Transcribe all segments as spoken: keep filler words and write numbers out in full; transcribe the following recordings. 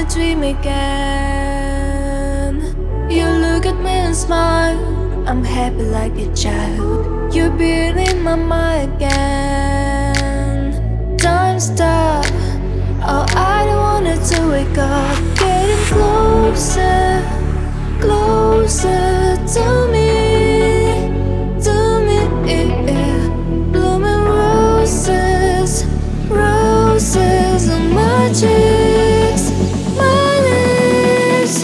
a dream again. You look at me and smile, I'm happy like a child. You're being in my mind again. Time stop, oh I don't wanna to wake up. Getting closer, closer to me, to me. Blooming roses, roses on my cheeks, my lips.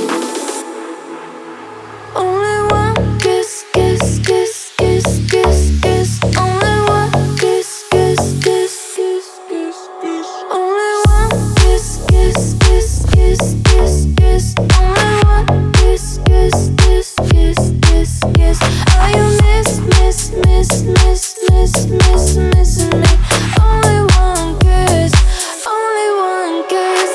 Only one kiss, kiss, kiss, kiss, kiss, kiss. Only one kiss, kiss, kiss, kiss, kiss, kiss. Only one kiss, kiss, kiss, kiss, kiss, kiss. Only one kiss, kiss, kiss, kiss, kiss, kiss. Are you miss, miss, miss, miss, miss, miss, missing me? Only one kiss, only one kiss.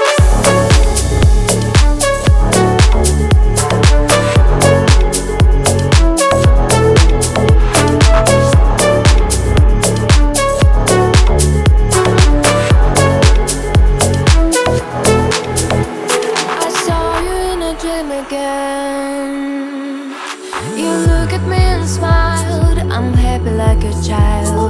I saw you in a dream again. You look at me and smiled, I'm happy like a child.